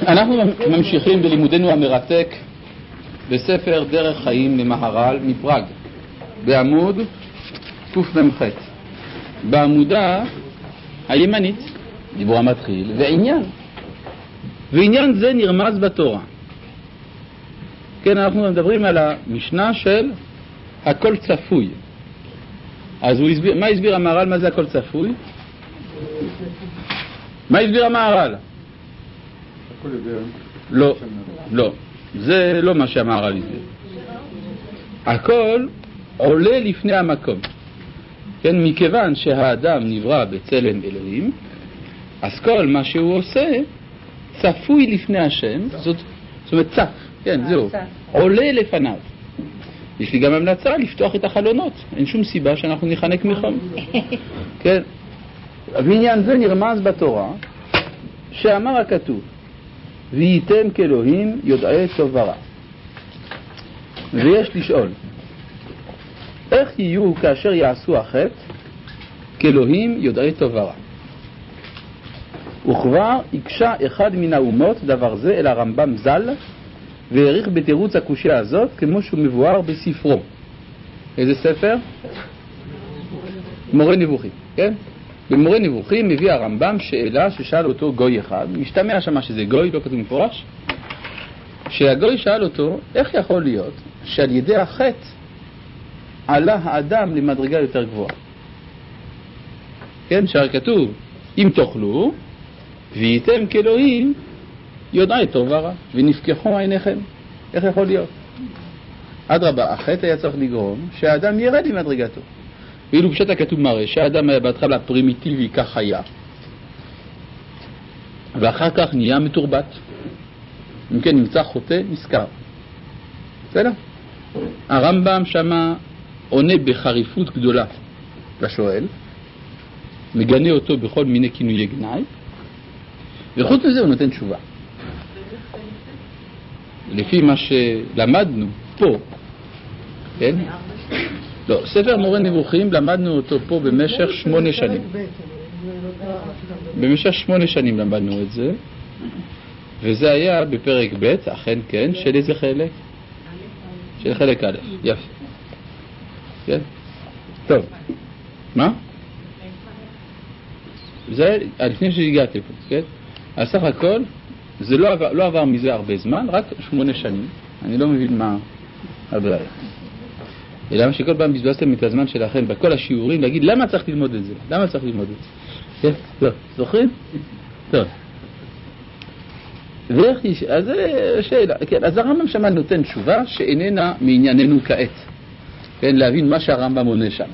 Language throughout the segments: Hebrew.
אנחנו ממשיכים בלימודנו המרתק בספר דרך חיים למהר"ל מפראג בעמוד קמ"ח בעמודה הימנית דיבור המתחיל ועניין זה נרמז בתורה. כן, אנחנו מדברים על המשנה של הכל צפוי. אז מה הסביר המהר"ל? מה זה הכל צפוי? מה הסביר המהר"ל? לא, זה לא מה שהמהר"ל הסביר. הכל עולה לפני המקום. כן, מכיוון שהאדם נברא בצלם אלוהים, אז כל מה שהוא עושה צפוי לפני השם, זאת אומרת צף, כן, זהו, עולה לפניו. יש לי גם המלצה לפתוח את החלונות, אין שום סיבה שאנחנו נחנק מחום. כן, ועניין זה נרמז בתורה שאמר הכתוב וייתם כאלוהים יודעי טוב ורע. ויש לשאול, איך יהיו כאשר יעשו החטא כאלוהים יודעי טוב ורע? וכבר הקשה אחד מן האומות דבר זה אל הרמב"ם ז"ל והעריך בתירוץ הקושיה הזאת כמו שהוא מבואר בספרו. איזה ספר? מורה נבוכים, כן? במורה נבוכים מביא הרמב"ם שאלה ששאל אותו גוי אחד, משתמע שמה שזה גוי, לא כתוב מפורש, שהגוי שאל אותו איך יכול להיות שעל ידי החטא עלה האדם למדרגה יותר גבוהה. כן, שהרי כתוב אם תאכלו וייתם כאלוהים יודעי טוב ורע ונפקחו עיניכם. איך יכול להיות? אדרבה, החטא היה צריך לגרום שהאדם ירד למדרגתו. ואילו פשט הכתוב מראה שהאדם היה בהתחלה פרימיטיבי כך היה, ואחר כך נהיה מתורבת. אם כן נמצא חוטא נזכר. בסדר? הרמב"ם שמה עונה בחריפות גדולה לשואל, מגנה אותו בכל מיני כינויי גנאי, וחוץ מזה הוא נותן תשובה. לפי מה שלמדנו פה, כן? לא, ספר מורה נבוכים למדנו אותו פה במשך 8 שנים. במשך 8 שנים למדנו את זה, וזה היה בפרק ב', אכן כן, של איזה חלק? של חלק א', יפה. כן? טוב, מה? זה לפני שהגעתי פה, כן? אז סך הכל, זה לא עבר מזה הרבה זמן, רק 8 שנים. אני לא מבין מה הבעיה. למה שכל פעם בזבזתם את הזמן שלכם בכל השיעורים להגיד למה צריך ללמוד את זה? למה צריך ללמוד את זה? כן? טוב, זוכרים? טוב. אז זה שאלה. כן, אז הרמב"ם שמה נותן תשובה שאיננה מענייננו כעת. כן, להבין מה שהרמב"ם עונה שם.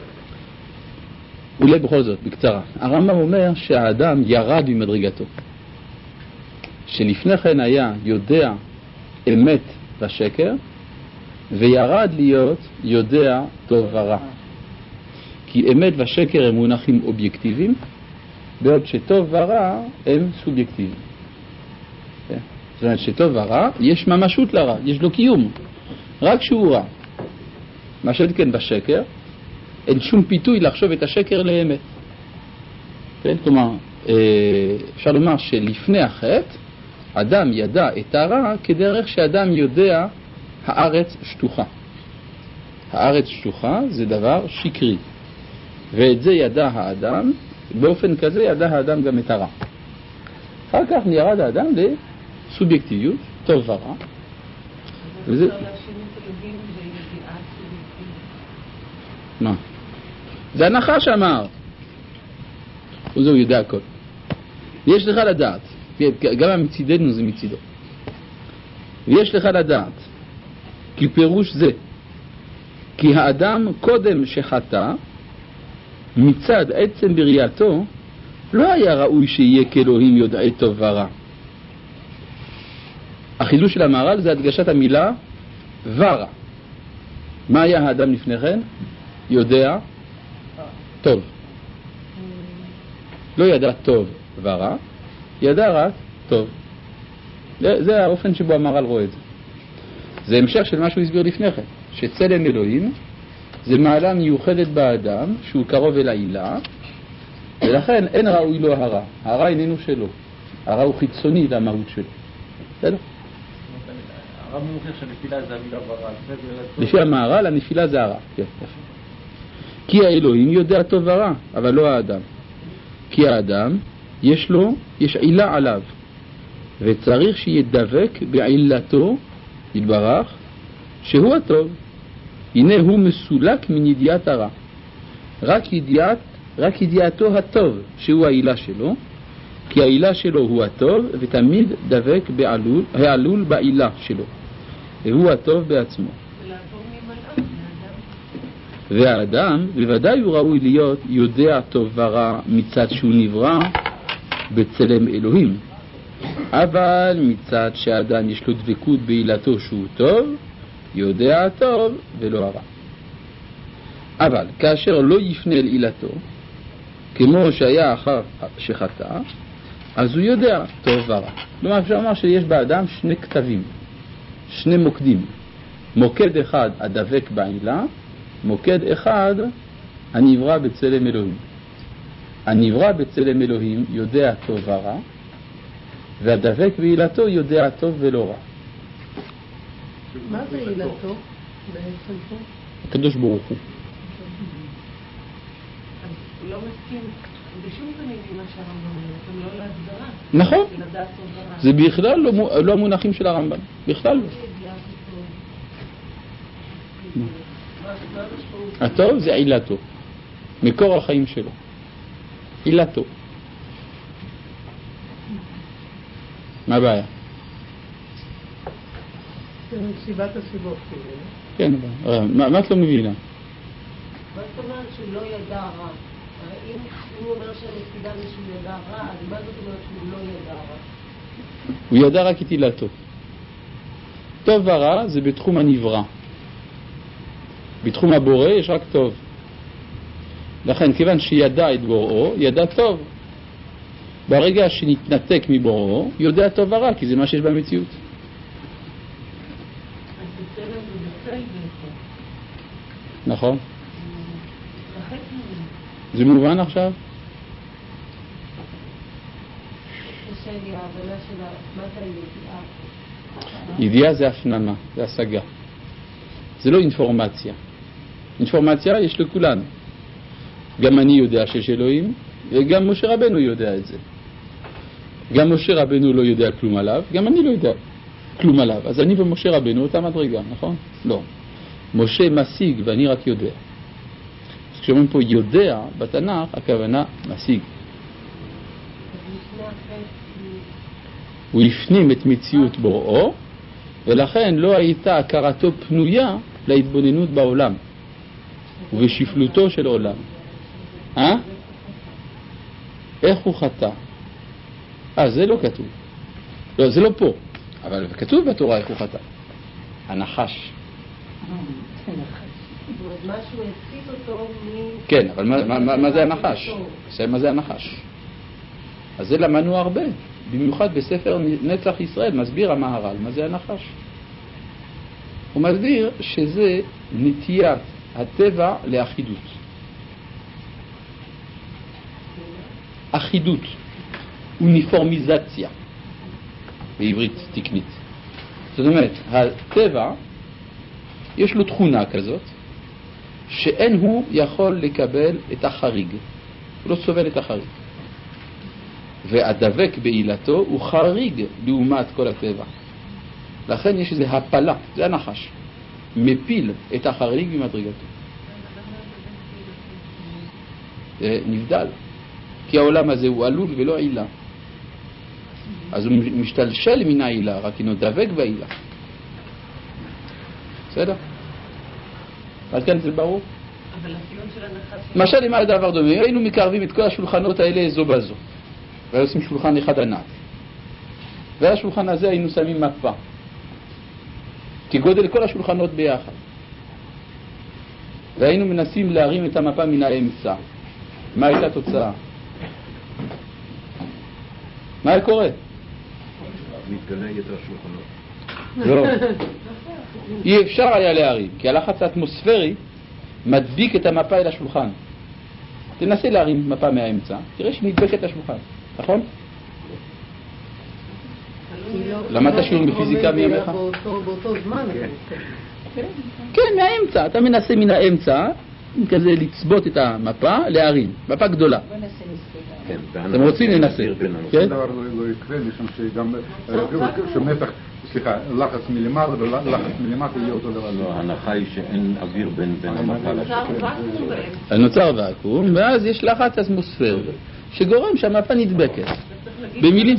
אולי בכל זאת, בקצרה. הרמב"ם אומר שהאדם ירד ממדרגתו. שלפני כן היה יודע אמת ושקר, וירד להיות יודע טוב ורע. כי אמת ושקר הם מונחים אובייקטיביים, בעוד שטוב ורע הם סובייקטיביים. זאת אומרת שטוב ורע יש ממשות לרע, יש לו קיום, רק שהוא רע. מה שכן בשקר, אין שום פיתוי לחשוב את השקר לאמת. כן? כלומר, אפשר לומר שלפני החטא, אדם ידע את הרע כדרך שאדם יודע הארץ שטוחה. הארץ שטוחה זה דבר שקרי. ואת זה ידע האדם, באופן כזה ידע האדם גם את הרע. אחר כך ירד האדם לסובייקטיביות, טוב ורע. וזה... מה? זה הנחה שאמר. וזהו יודע הכל. יש לך לדעת, גם מצידנו זה מצידו. ויש לך לדעת, כי פירוש זה, כי האדם קודם שחטא, מצד עצם בריאתו, לא היה ראוי שיהיה כאלוהים יודעי טוב ורע. החידוש של המהר"ל זה הדגשת המילה ורע. מה היה האדם לפני כן? יודע טוב. לא ידע טוב ורע, ידע רק טוב. זה האופן שבו המהר"ל רואה את זה. זה המשך של מה שהוא הסביר לפני כן, שצלם אלוהים זה מעלה מיוחדת באדם שהוא קרוב אל העילה, ולכן אין ראוי לו הרע. הרע איננו שלו, הרע הוא חיצוני למהות שלו. בסדר? הרב מוכיח שהנפילה זה המילה ברע. לפי המהר"ל הנפילה זה הרע. כן, יפה. כי האלוהים יודע טוב ורע, אבל לא האדם. כי האדם יש עילה עליו, וצריך שידבק בעילתו יתברך שהוא הטוב. הנה הוא מסולק מן ידיעת הרע. רק ידיעתו הטוב שהוא העילה שלו, כי העילה שלו הוא הטוב, ותמיד דבק העלול בעילה שלו, והוא הטוב בעצמו. והאדם בוודאי הוא ראוי להיות יודע טוב ורע מצד שהוא נברא בצלם אלוהים, אבל מצד שהאדם יש לו דבקות בעילתו שהוא טוב, יודע טוב ולא הרע. אבל כאשר לא יפנה אל עילתו, כמו שהיה אחר שחטא, אז הוא יודע טוב ורע. כלומר, אפשר לומר שיש באדם שני כתבים, שני מוקדים. מוקד אחד הדבק בעילה, מוקד אחד הנברא בצלם אלוהים. הנברא בצלם אלוהים יודע טוב ורע, והדבק בעילתו יודע טוב ולא רע. מה זה עילתו בעצם פה? הקדוש ברוך הוא. הוא לא מסכים בשום פנים עם מה שהרמב"ם אומר, גם לא להגדרה. נכון. לדעת טוב ורע. זה בכלל לא המונחים של הרמב"ם. בכלל לא. הטוב זה עילתו. מקור החיים שלו. עילתו. מה הבעיה? זה מסיבת הסיבות. כן, מה את לא מבינה? מה זאת אומרת שהוא לא ידע רע? אם הוא אומר שהנקודה זה שהוא ידע רע, אז מה זאת אומרת שהוא לא ידע רע? הוא ידע רק את עילתו. טוב ורע זה בתחום הנברא. בתחום הבורא יש רק טוב. לכן כיוון שידע את בוראו, ידע טוב. ברגע שנתנתק מבוראו, יודע טוב ורע, כי זה מה שיש במציאות. אז בצלם ובצל בעצם. נכון? זה מובן עכשיו? קשה לי ההבנה של מה זה הידיעה. ידיעה זה הפנמה, זה השגה. זה לא אינפורמציה. אינפורמציה יש לכולנו. גם אני יודע שיש אלוהים, וגם משה רבנו יודע את זה. גם משה רבנו לא יודע כלום עליו, גם אני לא יודע כלום עליו. אז אני ומשה רבנו אותה מדרגה, נכון? לא. משה משיג ואני רק יודע. אז כשאומרים פה יודע בתנ"ך, הכוונה משיג. הוא הפנים את מציאות בוראו, ולכן לא הייתה הכרתו פנויה להתבוננות בעולם ובשפלותו של עולם. איך הוא חטא? זה לא כתוב. לא, זה לא פה. אבל כתוב בתורה איך הוא חטא. הנחש. משהו הציל אותו כן, אבל מה זה הנחש? מה זה הנחש? אז זה למדנו הרבה. במיוחד בספר נצח ישראל מסביר המהר"ל מה זה הנחש. הוא מסביר שזה נטיית הטבע לאחידות. אחידות, אוניפורמיזציה בעברית תקנית. זאת אומרת, הטבע יש לו תכונה כזאת שאין הוא יכול לקבל את החריג. הוא לא סובל את החריג. והדבק בעילתו הוא חריג לעומת כל הטבע. לכן יש איזו הפלה, זה הנחש. מפיל את החריג במדרגתו. זה נבדל. כי העולם הזה הוא עלול ולא עילה. אז הוא משתלשל מן העילה, רק אינו דבק בעילה. בסדר? עד כאן זה ברור? אבל הסיום של הנחש... למשל, למה הדבר דומה? היינו מקרבים את כל השולחנות האלה זו בזו. ועושים שולחן אחד ענק. ועל השולחן הזה היינו שמים מפה. כגודל כל השולחנות ביחד. והיינו מנסים להרים את המפה מן האמצע. מה הייתה התוצאה? מה היה קורה? מתגלה יתר השולחנות. לא. אי אפשר היה להרים, כי הלחץ האטמוספרי מדביק את המפה אל השולחן. תנסה להרים מפה מהאמצע, תראה שנדבקת השולחן, נכון? למדת שיעורים בפיזיקה מימיך? באותו זמן. כן, מהאמצע. אתה מנסה מן האמצע, כזה לצבות את המפה, להרים. מפה גדולה. אתם רוצים לנסה. שום דבר לא יקרה, משום שגם שמתח, סליחה, לחץ מלמעלה ולחץ מלמטה יהיה אותו דבר. לא, ההנחה היא שאין אוויר בין המפה לשקר. נוצר ואקום, ואז יש לחץ אטמוספרי, שגורם שהמפה נדבקת. במילים.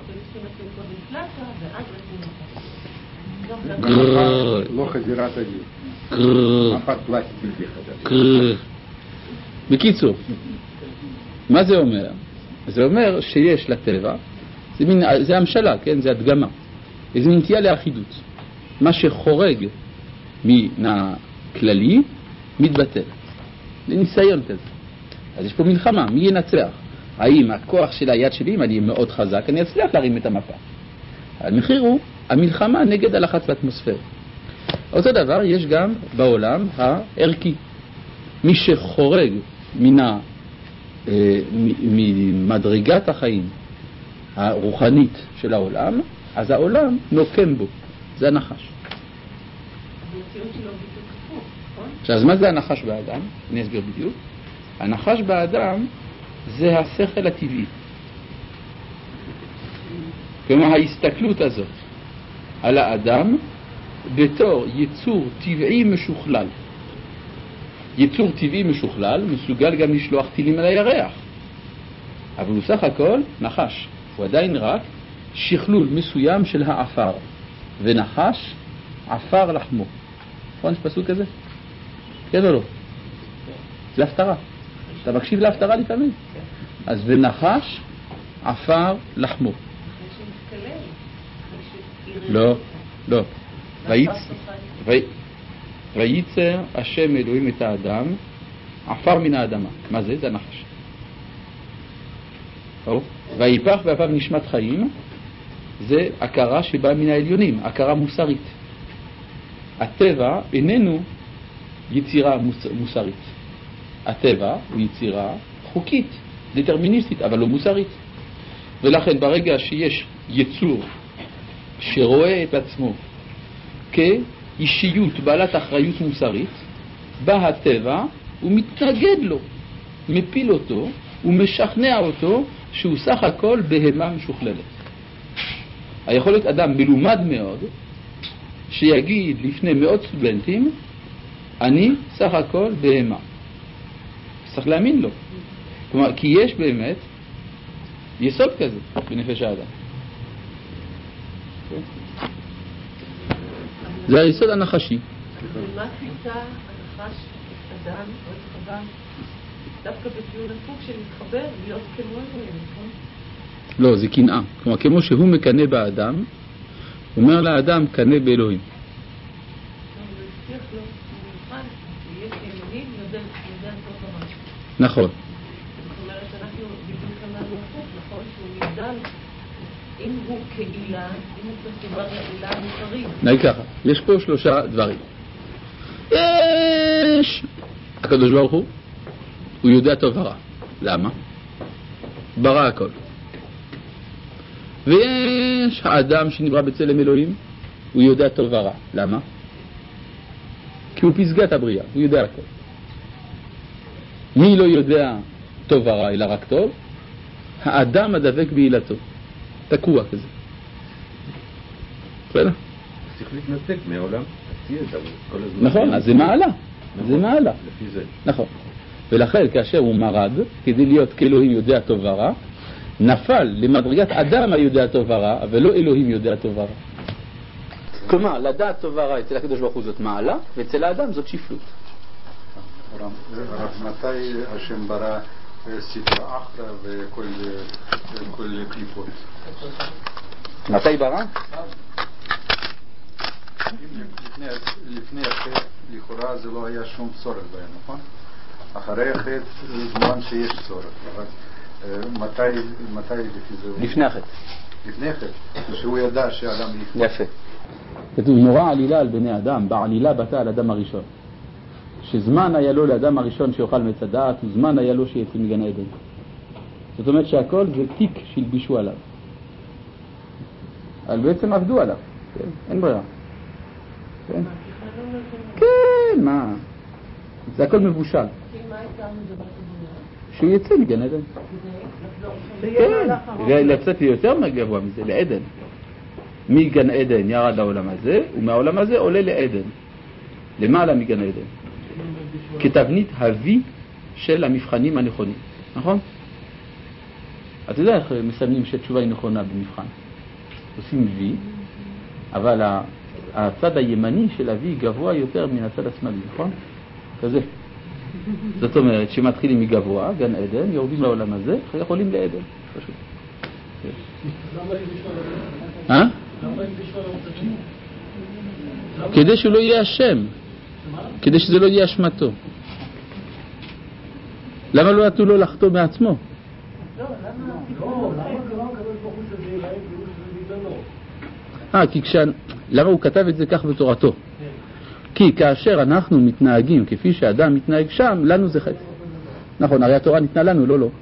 לא חזירת אוויר. מפת פלסטיק. בקיצור, מה זה אומר? זה אומר שיש לטבע, זה המשלה, כן? זה הדגמה. איזו נטייה לאחידות. מה שחורג מן הכללי מתבטל. זה ניסיון כזה. אז יש פה מלחמה, מי ינצח? האם הכוח של היד שלי, אם אני אהיה מאוד חזק, אני אצליח להרים את המפה. המחיר הוא המלחמה נגד הלחץ באטמוספירה. אותו דבר יש גם בעולם הערכי. מי שחורג ממדרגת החיים הרוחנית של העולם, אז העולם נוקם בו. זה הנחש. אז מה זה הנחש באדם? אני אסביר בדיוק. הנחש באדם זה השכל הטבעי. כלומר, ההסתכלות הזאת על האדם בתור יצור טבעי משוכלל. יצור טבעי משוכלל מסוגל גם לשלוח טילים על הירח. אבל הוא סך הכל נחש. הוא עדיין רק שכלול מסוים של האפר. ונחש עפר לחמו. נכון יש פסוק כזה? כן או לא? זה הפתרה. אתה מקשיב להפתרה לפעמים? אז ונחש עפר לחמו. לא, לא. וייצר השם אלוהים את האדם עפר מן האדמה. מה זה? זה הנחש. ויפח באפיו נשמת חיים, זה הכרה שבאה מן העליונים, הכרה מוסרית. הטבע איננו יצירה מוסרית. הטבע הוא יצירה חוקית, דטרמיניסטית, אבל לא מוסרית. ולכן ברגע שיש יצור שרואה את עצמו כאישיות בעלת אחריות מוסרית, בא הטבע ומתנגד לו, מפיל אותו ומשכנע אותו שהוא סך הכל בהמה משוכללת. היכול להיות אדם מלומד מאוד שיגיד לפני מאות סטודנטים אני סך הכל בהמה. צריך להאמין לו. כלומר, כי יש באמת יסוד כזה בנפש האדם. זה היסוד הנחשי. ומה תפיסה הנחש אדם או את חווה דווקא בטיעון הפוך שמתחבר להיות כמו אלוהים, נכון? לא, זה קנאה. כלומר, כמו שהוא מקנא באדם, הוא אומר לאדם, קנא באלוהים. הוא הבטיח לו, הוא מוכן, שיהיה כאלוהים יודע טוב ממש. נכון. זאת אומרת, אנחנו בדיוק אמרנו הפוך, נכון? שהוא נבדל, אם הוא קהילה, אם הוא מחובר לעילה המוסרית. ככה, יש פה שלושה דברים. יש! הקדוש ברוך הוא יודע טוב ורע. למה? ברא הכל. ויש האדם שנברא בצלם אלוהים, הוא יודע טוב ורע. למה? כי הוא פסגת הבריאה, הוא יודע הכל. מי לא יודע טוב ורע אלא רק טוב? האדם הדבק בעילתו. תקוע כזה. בסדר? צריך להתנתק מהעולם. נכון, אז זה מעלה. זה מעלה. לפי זה. נכון. ולכן כאשר הוא מרד, כדי להיות כאלוהים יודע טוב ורע, נפל למדרגת אדם היודע טוב ורע, אבל לא אלוהים יודע טוב ורע. כלומר, לדעת טוב ורע אצל הקדוש ברוך הוא זאת מעלה, ואצל האדם זאת שפלות. מתי השם ברא סטרא אחרא וכל קליפות? מתי ברא? לפני החטא, לכאורה זה לא היה שום צורך בהם, נכון? אחרי החטא, זמן שיש צורך. מתי לפי זה? לפני החטא. לפני החטא, שהוא ידע שהאדם יפגע. יפה. כתוב נורא עלילה על בני אדם, בעלילה בתה על אדם הראשון. שזמן היה לו לאדם הראשון שיאכל מעץ הדעת, וזמן היה לו שיצא מגן עדן. זאת אומרת שהכל זה תיק שהלבישו עליו. אבל בעצם עבדו עליו, כן? אין ברירה. כן? כן, מה? זה הכל מבושל. שהוא יצא מגן עדן. כן, לצאת יותר מהגבוה מזה, לעדן. מגן עדן ירד לעולם הזה, ומהעולם הזה עולה לעדן. למעלה מגן עדן. כתבנית הוי של המבחנים הנכונים. נכון? אתה יודע איך מסמנים שהתשובה היא נכונה במבחן? עושים וי, אבל הצד הימני של הוי גבוה יותר מן הצד השמאלי, נכון? כזה. זאת אומרת שמתחילים מגבוה, גן עדן, יורדים לעולם הזה, אחרי עולים לעדן. פשוט. כדי שהוא לא יהיה אשם, כדי שזה לא יהיה אשמתו. למה לא נתנו לו לחתום מעצמו? למה הוא כתב את זה כך בתורתו? כי כאשר אנחנו מתנהגים כפי שאדם מתנהג שם, לנו זה חטא. נכון, הרי התורה ניתנה לנו, לא. יש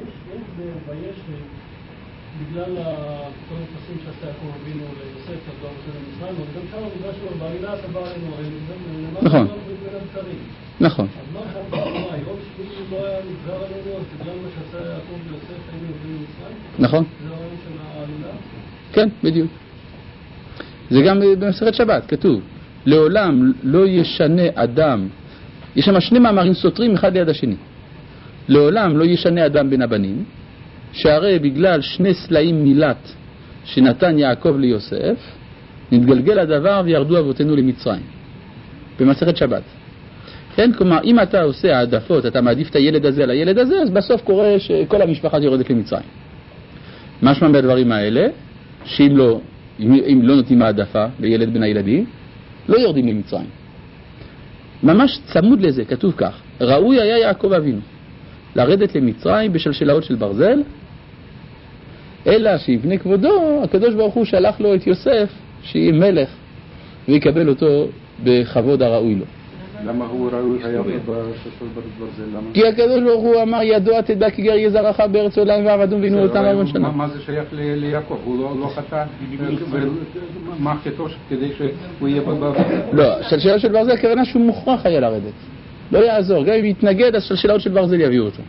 בגלל כל הפסים שעשה יעקב אבינו ליוסף, אז לא רוצה למצרים, אבל גם שם בגלל שהוא בעלילה עבר עלינו, נכון. נכון. אז מה שם בתורה, היום שהוא לא היה נגזר עלינו, אז בגלל מה שעשה יעקב ויוסף, היינו עוברים למצרים? נכון. זה הרעיון של העלילה? כן, בדיוק. זה גם במסכת שבת, כתוב. לעולם לא ישנה אדם, יש שם שני מאמרים סותרים אחד ליד השני. לעולם לא ישנה אדם בין הבנים, שהרי בגלל שני סלעים מילת שנתן יעקב ליוסף, נתגלגל הדבר וירדו אבותינו למצרים. במסכת שבת. כן, כלומר, אם אתה עושה העדפות, אתה מעדיף את הילד הזה על הילד הזה, אז בסוף קורה שכל המשפחה יורדת למצרים. משמע בדברים האלה, שאם לא נותנים העדפה לילד בין הילדים, לא יורדים למצרים. ממש צמוד לזה, כתוב כך, ראוי היה יעקב אבינו לרדת למצרים בשלשלאות של ברזל, אלא שיבנה כבודו, הקדוש ברוך הוא שלח לו את יוסף, שיהיה מלך, ויקבל אותו בכבוד הראוי לו. למה הוא ראוי היה בשלשל ברזל? כי הקדוש ברוך הוא אמר, ידוע תדע כי גר יהיה זרעך בארץ עולם ועבדום וינו אותם 40 שנה. מה זה שייך ליעקב? הוא לא חטא, מה חטאו כדי שהוא יהיה לא, שלשלאות של ברזל הכוונה שהוא מוכרח היה לרדת. לא יעזור, גם אם יתנגד, אז שלשלאות של ברזל יביאו אותו.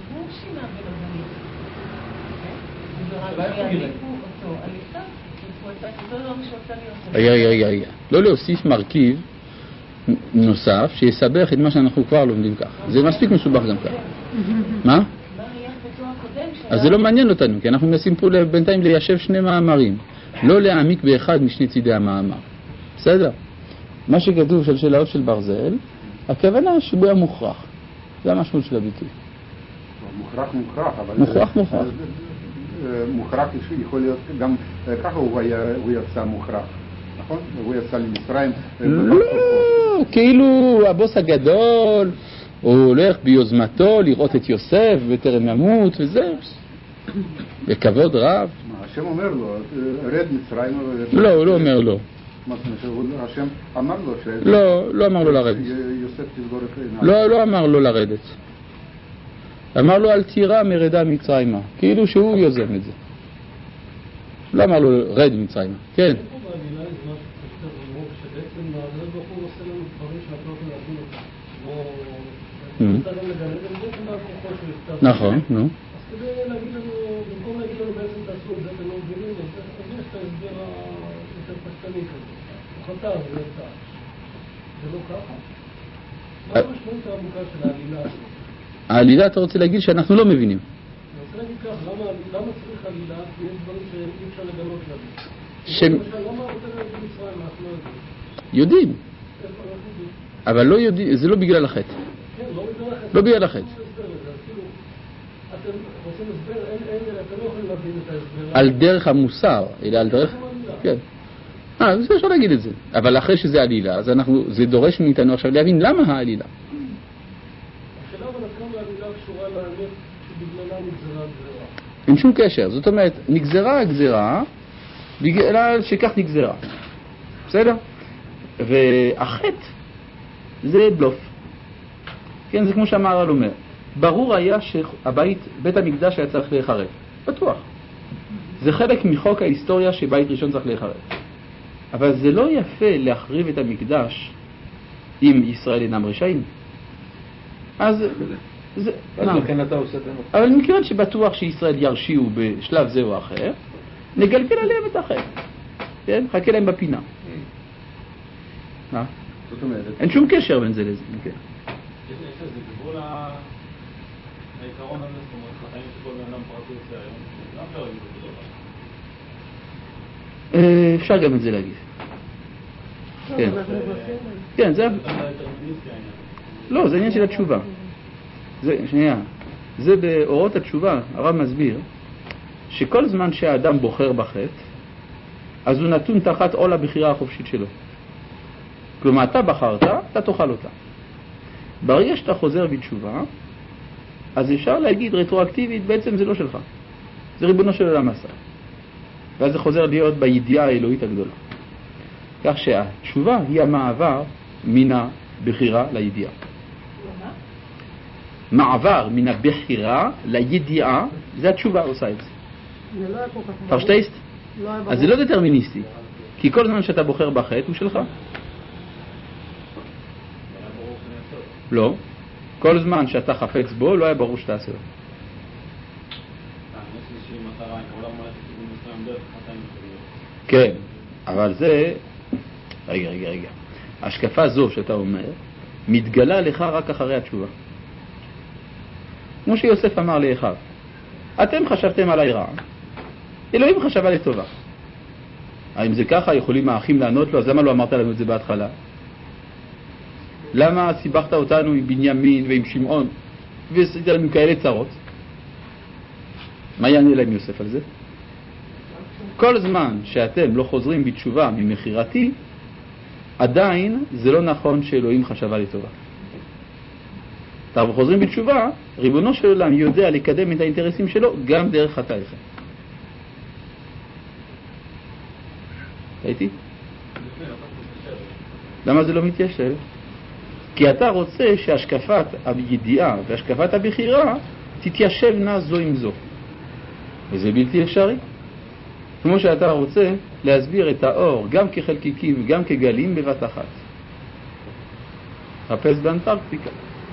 רגע. לא להוסיף מרכיב נוסף שיסבך את מה שאנחנו כבר לומדים כך. זה מספיק מסובך גם כך. מה? אז זה לא מעניין אותנו, כי אנחנו מנסים פה בינתיים ליישב שני מאמרים. לא להעמיק באחד משני צידי המאמר. בסדר? מה שכתוב שלשלאות של ברזל, הכוונה שבו היה מוכרח. זה המשמעות של הביטוי. מוכרח, אבל... מוכרח. מוכרח יכול להיות גם ככה הוא יצא מוכרח, נכון? הוא יצא למצרים. לא, כאילו הבוס הגדול, הוא הולך ביוזמתו לראות את יוסף בטרם ימות וזה, בכבוד רב. השם אומר לו, רד מצרים. לא, הוא לא אומר לו. השם אמר לו לא אמר לו לרדת. יוסף תסגור את עיניו. לא אמר לו לרדת. אמר לו אל תירא מרדה מצרימה, כאילו שהוא יוזם את זה. לא אמר לו רד מצרימה. כן. נכון, נו. אז כדי להגיד לנו, במקום להגיד לנו בעצם תעשו את זה, אתם לא מבינים, אז יש את ההסבר היותר פשטני כזה. הוא חטא, זה יצא. זה לא ככה? מה המשמעות העמוקה של העלילה? העלילה אתה רוצה להגיד שאנחנו לא מבינים. אני רוצה להגיד כך, למה צריך עלילה? כי יש דברים שאי אפשר לגלות לנו. למשל, למה רוצה להגיד מצרים? אנחנו לא יודעים. אבל לא יודעים, זה לא בגלל החטא. כן, לא בגלל החטא. אתם רוצים הסבר, אתם לא יכולים להבין את ההסבר. על דרך המוסר, אלא על דרך... כן. זה אפשר להגיד את זה. אבל אחרי שזה עלילה, אז זה דורש מאיתנו עכשיו להבין למה העלילה. השאלה אבל כמה העלילה קשורה לאמת שבגללה נגזרה הגזרה. אין שום קשר. זאת אומרת, נגזרה הגזרה בגלל שכך נגזרה. בסדר? והחטא זה בלוף. כן, זה כמו שהמהר"ל אומר. ברור היה שבית המקדש היה צריך להיחרב. בטוח. זה חלק מחוק ההיסטוריה שבית ראשון צריך להיחרב. אבל זה לא יפה להחריב את המקדש אם ישראל אינם רשעים. אז לכן אתה עושה את זה. אבל מכיוון שבטוח שישראל ירשיעו בשלב זה או אחר, נגלגל עליהם את החטא. כן? חכה להם בפינה. זאת אומרת, אין שום קשר בין זה לזה. כן. יש איזה גבול העיקרון הזה, זאת אומרת, חיים שכל בן אדם פרטי עושה היום, גם לא יהיו בגדול. אפשר גם את זה להגיד. כן. כן, זה... לא, זה עניין של התשובה. שנייה. זה באורות התשובה, הרב מסביר, שכל זמן שהאדם בוחר בחטא, אז הוא נתון תחת עול הבחירה החופשית שלו. כלומר, אתה בחרת, אתה תאכל אותה. ברגע שאתה חוזר בתשובה, אז אפשר להגיד רטרואקטיבית, בעצם זה לא שלך. זה ריבונו של עולם עשה. ואז זה חוזר להיות בידיעה האלוהית הגדולה. כך שהתשובה היא המעבר מן הבחירה לידיעה. מעבר מן הבחירה לידיעה, זה התשובה עושה את זה. זה לא היה כל כך... פרשטייסט? אז זה לא דטרמיניסטי. כי כל זמן שאתה בוחר בחטא הוא שלך. לא. כל זמן שאתה חפץ בו, לא היה ברור שתעשה לו. כן, אבל זה... רגע. השקפה זו שאתה אומר, מתגלה לך רק אחרי התשובה. כמו שיוסף אמר לאחיו, אתם חשבתם עליי רע, אלוהים חשב עליי טובה. האם זה ככה יכולים האחים לענות לו? אז למה לא אמרת לנו את זה בהתחלה? למה סיבכת אותנו עם בנימין ועם שמעון ועשית לנו כאלה צרות? מה יענה להם יוסף על זה? כל זמן שאתם לא חוזרים בתשובה ממחירתי, עדיין זה לא נכון שאלוהים חשב עליי טובה. אנחנו חוזרים בתשובה, ריבונו של עולם יודע לקדם את האינטרסים שלו גם דרך חטאיכם. ראיתי? למה זה לא מתיישב? כי אתה רוצה שהשקפת הידיעה והשקפת הבחירה תתיישבנה זו עם זו. וזה בלתי אפשרי. כמו שאתה רוצה להסביר את האור גם כחלקיקים וגם כגלים בבת אחת. חפש באנטרקטיקה.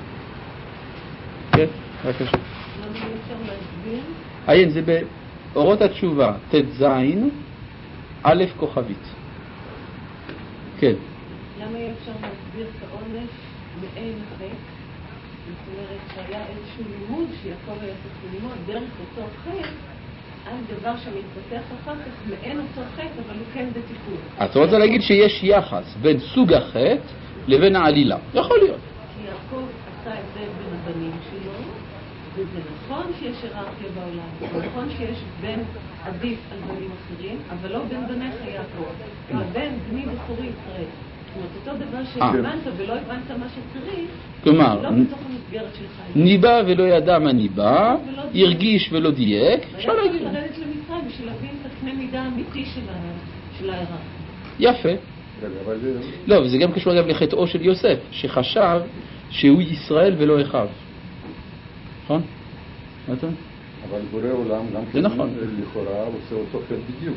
כן, בבקשה. למה אפשר להסביר? עיין, זה באורות התשובה, ת' א' כוכבית. כן. למה אי אפשר להסביר את העונש מעין חטא? זאת אומרת שהיה איזשהו לימוד שיעקב היה צריך ללמוד דרך אותו חטא על דבר שמתפתח אחר כך מעין אותו חטא, אבל הוא כן בתיקון. את רוצה להגיד שיש יחס בין סוג החטא לבין העלילה. יכול להיות. כי יעקב עשה את זה בין הבנים שלו, וזה נכון שיש היררכיה בעולם, זה נכון שיש בן עדיף על בנים אחרים, אבל לא בין בניך יעקב, אלא בין בני בחורי ישראל. זאת אומרת, אותו דבר שהבנת ולא הבנת מה שצריך, כלומר, לא בתוך המסגרת שלך. ניבא ולא ידע מה ניבא, הרגיש ולא דייק, אפשר להגיד. והיה צריך לרדת למצרים בשביל להבין את הקנה מידה האמיתי של ההיררכיה. יפה. לא, וזה גם קשור אגב לחטאו של יוסף, שחשב שהוא ישראל ולא אחיו. נכון? אבל בורא עולם גם זה נכון. לכאורה עושה אותו חטא בדיוק.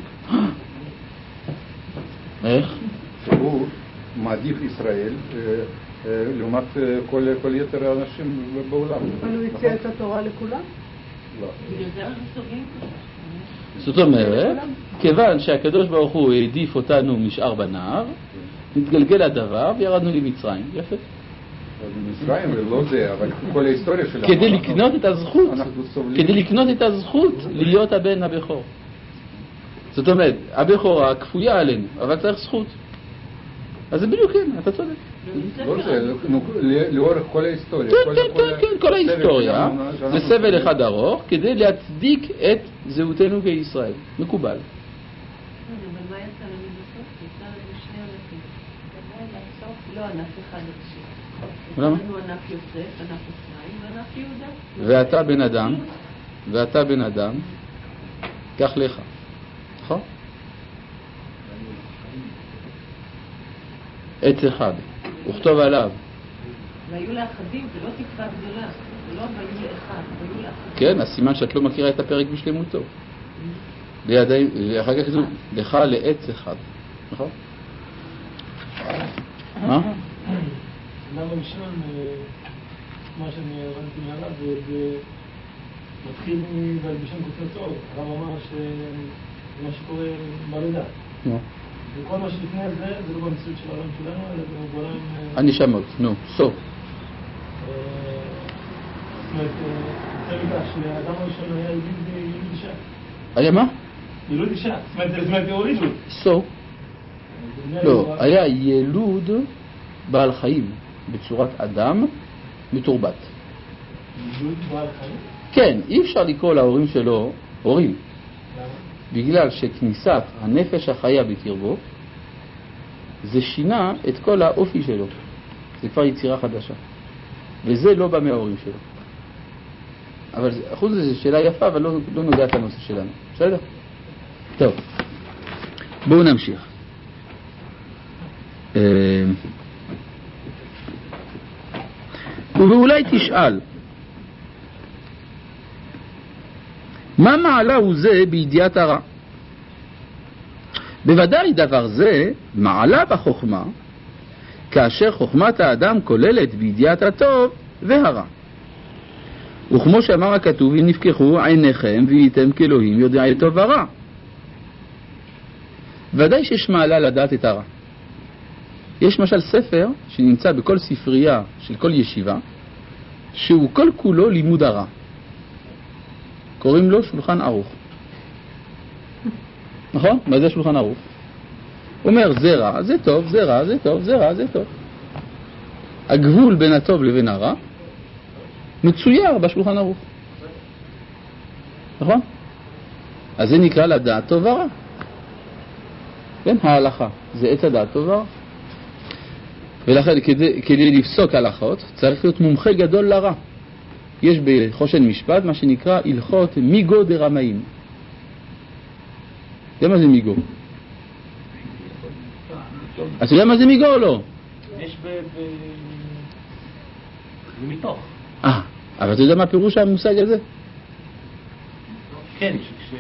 איך? שהוא מעדיף ישראל לעומת כל יתר האנשים בעולם. אבל הוא הציע את התורה לכולם? לא. בגלל זה אנחנו סובלים. זאת אומרת, כיוון שהקדוש ברוך הוא העדיף אותנו משאר בניו, נתגלגל הדבר וירדנו למצרים. יפה. מצרים ולא זה, אבל כל ההיסטוריה שלנו. כדי לקנות את הזכות, כדי לקנות את הזכות להיות הבן הבכור. זאת אומרת, הבכורה כפויה עלינו, אבל צריך זכות. אז זה בדיוק כן, אתה צודק. לא זה, לאורך כל ההיסטוריה. כן, כל ההיסטוריה זה סבל אחד ארוך כדי להצדיק את זהותנו כישראל. מקובל. אבל מה יצא לנו בסוף? יצא לנו שני ענפים. לא ענף אחד עכשיו. למה? לנו ענף יוסף, ענף אפרים וענף יהודה. ואתה בן אדם, קח לך. נכון? עץ אחד, וכתוב עליו. והיו לאחדים, זה לא תקווה גדולה, זה לא והיו לאחד, והיו לאחדים. כן, הסימן שאת לא מכירה את הפרק בשלמותו. לידיים, ואחר כך כתוב, לך לעץ אחד. נכון? מה? למה ראשון, מה שאני הבנתי מעליו, זה מתחיל מבלבישם כותב טוב. הרב אמר שמה שקורה בלידה. וכל מה שלפני זה, זה לא במציאות של העולם שלנו, אלא זה בעולם... הנשמות, נו, סוף. זאת אומרת, זה מכך שהאדם הראשון היה ילוד אישה. היה מה? ילוד אישה. זאת אומרת, הורידו. סוף. לא, היה ילוד בעל חיים בצורת אדם מתורבת. ילוד בעל חיים? כן, אי אפשר לקרוא להורים שלו הורים. בגלל שכניסת הנפש החיה בקרבו זה שינה את כל האופי שלו. זה כבר יצירה חדשה. וזה לא בא מההורים שלו. אבל חוץ לזה שאלה יפה, אבל לא נוגעת לנושא שלנו. בסדר? טוב. בואו נמשיך. ואולי תשאל, מה מעלה הוא זה בידיעת הרע? בוודאי דבר זה מעלה בחוכמה, כאשר חוכמת האדם כוללת בידיעת הטוב והרע. וכמו שאמר הכתוב, אם נפקחו עיניכם והייתם כאלוהים יודעי טוב ורע. ודאי שיש מעלה לדעת את הרע. יש משל ספר שנמצא בכל ספרייה של כל ישיבה, שהוא כל כולו לימוד הרע. קוראים לו שולחן ערוך. נכון? מה זה שולחן ערוך? הוא אומר, זה רע, זה טוב, זה רע, זה טוב, זה רע, זה טוב. הגבול בין הטוב לבין הרע מצויר בשולחן ערוך. נכון? אז זה נקרא לדעת טוב ורע. כן, ההלכה זה עת הדעת טוב ורע. ולכן כדי לפסוק הלכות צריך להיות מומחה גדול לרע. יש בחושן משפט מה שנקרא הלכות מיגו דרמאים. אתה יודע מה זה מיגו? אתה יודע מה זה מיגו או לא? יש מתוך. אבל אתה יודע מה פירוש המושג הזה? כן,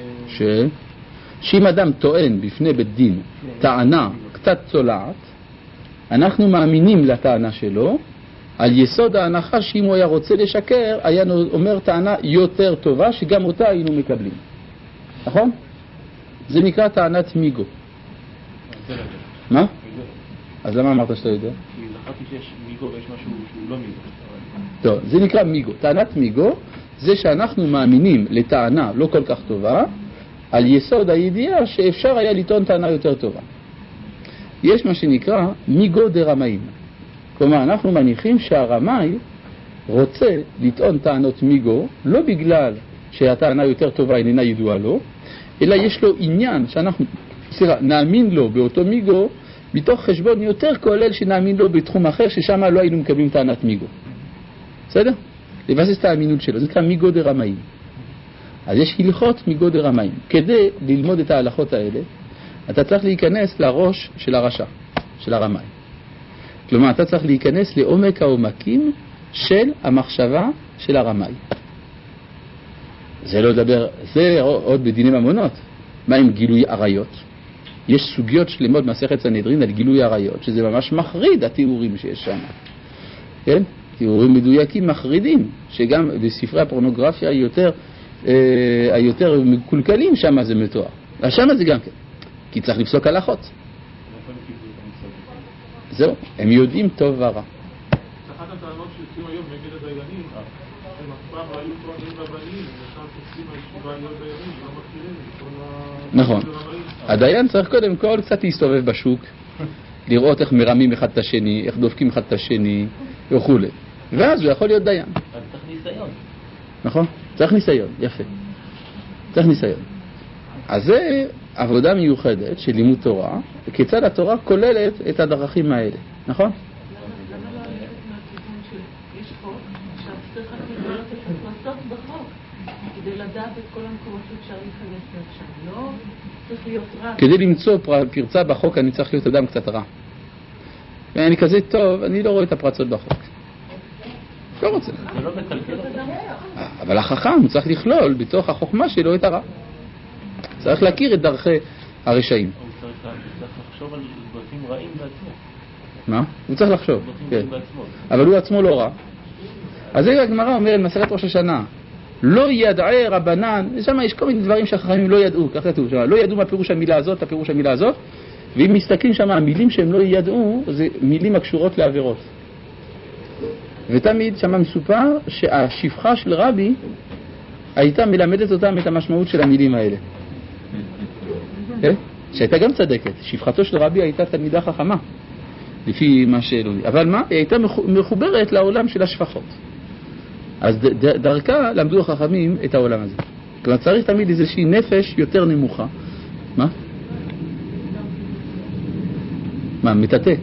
שאם אדם טוען בפני בית דין טענה קצת צולעת, אנחנו מאמינים לטענה שלו על יסוד ההנחה שאם הוא היה רוצה לשקר היה אומר טענה יותר טובה שגם אותה היינו מקבלים. נכון? זה נקרא טענת מיגו. מה? אז למה אמרת שאתה יודע? כי זכרתי שיש מיגו ויש משהו שהוא לא מיגו. טוב, זה נקרא מיגו. טענת מיגו זה שאנחנו מאמינים לטענה לא כל כך טובה על יסוד הידיעה שאפשר היה לטעון טענה יותר טובה. יש מה שנקרא מיגו דרמאים. כלומר, אנחנו מניחים שהרמאי רוצה לטעון טענות מיגו לא בגלל שהטענה יותר טובה איננה ידועה לו, אלא יש לו עניין שאנחנו נאמין לו באותו מיגו מתוך חשבון יותר כולל שנאמין לו בתחום אחר ששם לא היינו מקבלים טענת מיגו. בסדר? לבסס את האמינות שלו. זה נקרא מיגו דרמאים. אז יש הלכות מיגו דרמאים. כדי ללמוד את ההלכות האלה אתה צריך להיכנס לראש של הרשע, של הרמאי. כלומר, אתה צריך להיכנס לעומק העומקים של המחשבה של הרמאי. זה לא לדבר, זה עוד בדיני ממונות. מה עם גילוי עריות? יש סוגיות שלמות מסכת סנהדרין על גילוי עריות, שזה ממש מחריד התיאורים שיש שם. כן? תיאורים מדויקים מחרידים, שגם בספרי הפורנוגרפיה היותר מקולקלים שם זה מתואר. ושם זה גם כן. כי צריך לפסוק הלכות. זהו, הם יודעים טוב ורע. אחת הטענות שיוצאים היום נגד הדיינים, הם אף פעם היו טוענים רבניים, עכשיו תופסים הישיבה להיות דיינים, ולא מכירים את כל נכון. הדיין צריך קודם כל קצת להסתובב בשוק, לראות איך מרמים אחד את השני, איך דופקים אחד את השני, וכו'. ואז הוא יכול להיות דיין. אז צריך ניסיון. נכון? צריך ניסיון, יפה. צריך ניסיון. אז זה עבודה מיוחדת של לימוד תורה, וכיצד התורה כוללת את הדרכים האלה, נכון? למה לא ללכת מהכיוון שיש חוק, עכשיו צריך לעשות בחוק, כדי לדעת את כל המקומות שאפשר להיכנס מעכשיו, לא צריך להיות רע. כדי למצוא פרצה בחוק אני צריך להיות אדם קצת רע. ואני כזה טוב, אני לא רואה את הפרצות בחוק. לא רוצה. זה לא מקלקל. אבל החכם הוא צריך לכלול בתוך החוכמה שלו את הרע. צריך להכיר את דרכי הרשעים. הוא צריך לחשוב על דרכים רעים בעצמו. מה? הוא צריך לחשוב, דרכים כן. רעים בעצמו. אבל הוא עצמו לא רע. אז זה הגמרא אומרת במסכת ראש השנה, לא ידעי רבנן, שם יש כל מיני דברים שהחכמים לא ידעו, כך כתוב שם, לא ידעו מה פירוש המילה הזאת, הפירוש המילה הזאת, ואם מסתכלים שם, המילים שהם לא ידעו, זה מילים הקשורות לעבירות. ותמיד שם מסופר שהשפחה של רבי הייתה מלמדת אותם את המשמעות של המילים האלה. שהייתה גם צדקת. שפחתו של רבי הייתה תלמידה חכמה, לפי מה שאלו לי. אבל מה? היא הייתה מחוברת לעולם של השפחות. אז דרכה למדו החכמים את העולם הזה. כלומר צריך תמיד איזושהי נפש יותר נמוכה. מה? מה? מטאטא.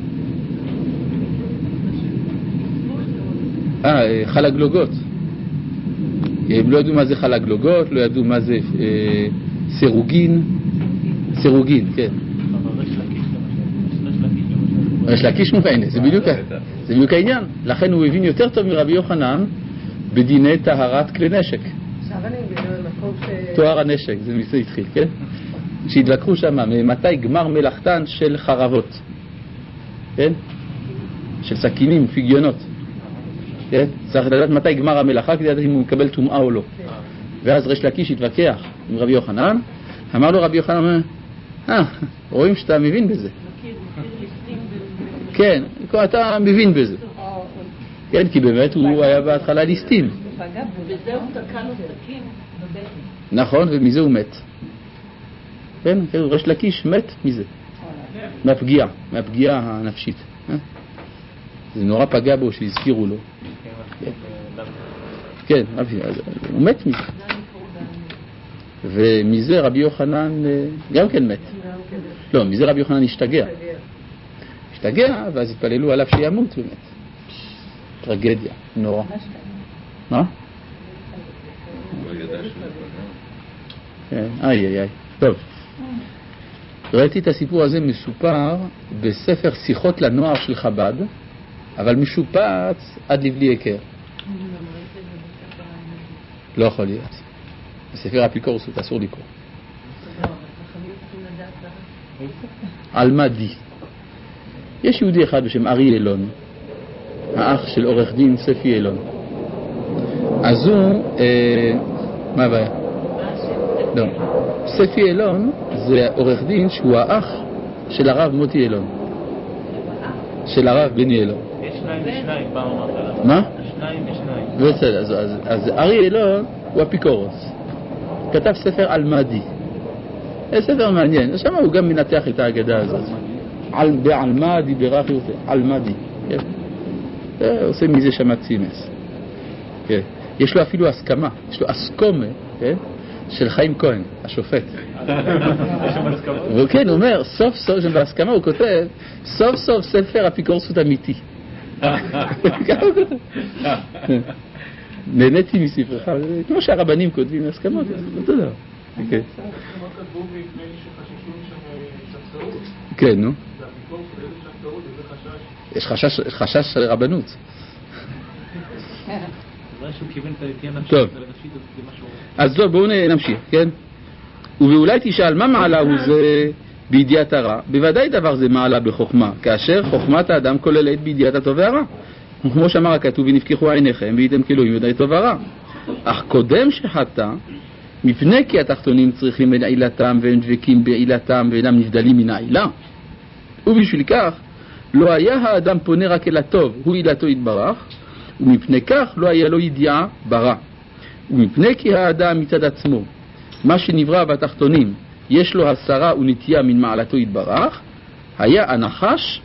חלגלוגות. הם לא ידעו מה זה חלגלוגות, לא ידעו מה זה סירוגין. סירוגין, כן. ריש לקיש מובן, זה בדיוק העניין. לכן הוא הבין יותר טוב מרבי יוחנן בדיני טהרת כלי נשק. תואר הנשק, זה מזה התחיל, כן? שהתווכחו שם, מתי גמר מלאכתן של חרבות, כן? של סכינים, פיגיונות. כן? צריך לדעת מתי גמר המלאכה כדי לדעת אם הוא מקבל טומאה או לא. ואז ריש לקיש התווכח עם רבי יוחנן, אמר לו רבי יוחנן, רואים שאתה מבין בזה. כן, אתה מבין בזה. כן, כי באמת הוא היה בהתחלה ליסטים. וזה הוא תקע לו סכין בבטן. נכון, ומזה הוא מת. כן, ריש לקיש מת מזה. מהפגיעה הנפשית. זה נורא פגע בו שהזכירו לו. כן, הוא מת מזה. ומזה רבי יוחנן גם כן מת. לא, מזה רבי יוחנן השתגע, ואז התפללו עליו שימות ומת. טרגדיה, נורא. מה? איי. טוב. ראיתי את הסיפור הזה מסופר בספר שיחות לנוער של חב"ד, אבל משופץ עד לבלי היכר. לא יכול להיות. בספר אפיקורסות אסור לקרוא. אלמדי. יש יהודי אחד בשם ארי אילון, האח של עורך דין ספי אילון. אז הוא, מה הבעיה? לא. ספי אילון זה עורך דין שהוא האח של הרב מוטי אילון. של הרב בני אילון. יש שניים, פעם אמרת עליו. מה? שניים. בסדר, אז ארי אילון הוא אפיקורוס. כתב ספר אלמדי. זה ספר מעניין. שם הוא גם מנתח את ההגדה הזאת. בעלמדי ברח יותר. אלמדי. עושה מזה שמת סימס. יש לו אפילו הסכמה. יש לו אסקומה של חיים כהן, השופט. וכן, הוא אומר, סוף סוף, בהסכמה הוא כותב, סוף סוף ספר אפיקורסות אמיתי. נהניתי מספרך, כמו שהרבנים כותבים הסכמות, אותו דבר. כן, נו. יש חשש של רבנות. טוב, אז טוב, בואו נמשיך, כן? ואולי תשאל, מה מעלה הוא זה בידיעת הרע? בוודאי דבר זה מעלה בחוכמה, כאשר חוכמת האדם כוללת בידיעת הטוב והרע. כמו שאמר הכתוב, ונפקחו עיניכם והייתם כאלוהים יודעי טוב והרע. אך קודם שחטא, מפני כי התחתונים צריכים בין עילתם והם דבקים בעילתם ואינם נבדלים מן העילה. ובשביל כך, לא היה האדם פונה רק אל הטוב, הוא עילתו יתברך, ומפני כך לא היה לו ידיעה ברע. ומפני כי האדם מצד עצמו, מה שנברא בתחתונים, יש לו הסרה ונטייה מן מעלתו יתברך, היה הנחש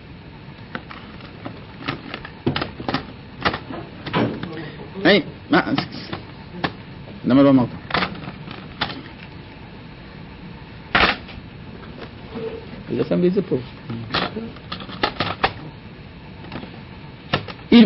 מה? למה לא אמרת? אני שם לי את זה פה. אם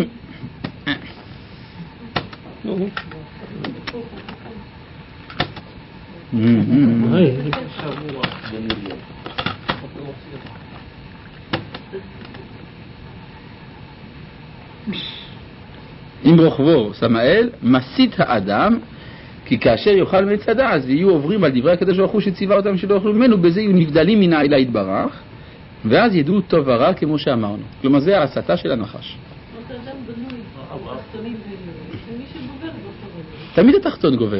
אם רוחבו סמאל מסית האדם כי כאשר יאכל מצדה, אז יהיו עוברים על דברי הקדוש ברוך הוא שציווה אותם שלא יאכלו ממנו, בזה יהיו נבדלים מן האלה יתברך, ואז ידעו טוב ורע כמו שאמרנו. כלומר זה ההסתה של הנחש. זאת אדם בנוי, תחתונים ומי שגובר באותו רגע. תמיד התחתון גובר.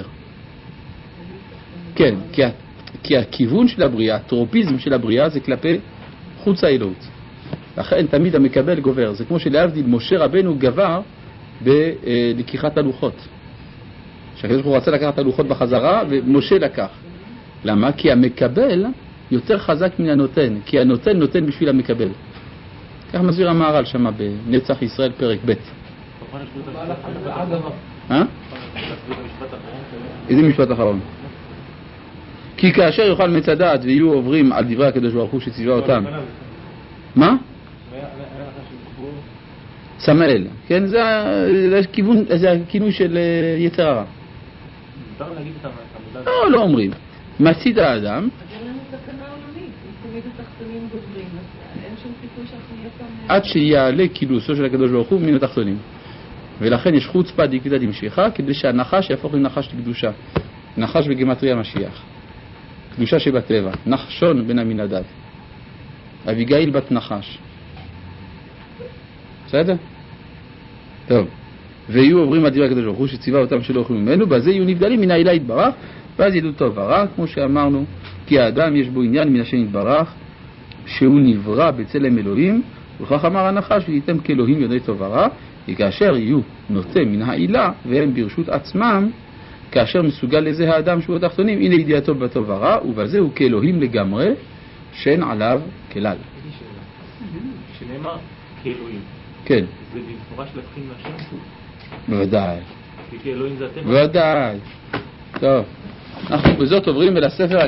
כן, כי הכיוון של הבריאה, הטרופיזם של הבריאה זה כלפי חוץ האלוהות. לכן תמיד המקבל גובר. זה כמו שלהבדיל משה רבנו גבר בלקיחת הלוחות. שהקדוש ברוך הוא רצה לקחת הלוחות בחזרה ומשה לקח. למה? כי המקבל יותר חזק מן הנותן, כי הנותן נותן בשביל המקבל. כך מסביר המהר"ל שמה בנצח ישראל פרק ב'. איזה משפט אחרון? כי כאשר יאכל מצדת ויהיו עוברים על דברי הקדוש ברוך הוא שציווה אותם. מה? סמאל, כן? זה הכינוי של יצר הרע. לא אומרים. מצית האדם. אז אין לנו תקנה עולמית, אם תמיד התחתונים גוברים, אז אין שום סיכוי שאנחנו נהיה כאן... עד שיעלה כינוסו של הקדוש ברוך הוא מן התחתונים. ולכן יש חוצפה דקדא דמשיחא, כדי שהנחש יהפוך לנחש לקדושה. נחש בגימטריה משיח. קדושה שבטבע. נחשון בן עמינדב. אביגיל בת נחש. בסדר? טוב. ויהיו עוברים על דברי הקדוש ברוך הוא שציווה אותם שלא יאכלו ממנו, בזה יהיו נבדלים מן האלה יתברך, ואז ידעו טוב ורע, כמו שאמרנו, כי האדם יש בו עניין מן השם יתברך, שהוא נברא בצלם אלוהים, וכך אמר הנחש, וייתם כאלוהים יודעי טוב ורע, וכאשר יהיו נוטה מן העילה, והם ברשות עצמם, כאשר מסוגל לזה האדם שהוא התחתונים, הנה ידיעתו בטוב ורע, ובזה הוא כאלוהים לגמרי, שאין עליו כלל. שנאמר כאלוהים. כן. זה במפורש להתחיל מהשם? בוודאי. כי כאלוהים זה הטבע? בוודאי. טוב. אנחנו בזאת עוברים אל הספר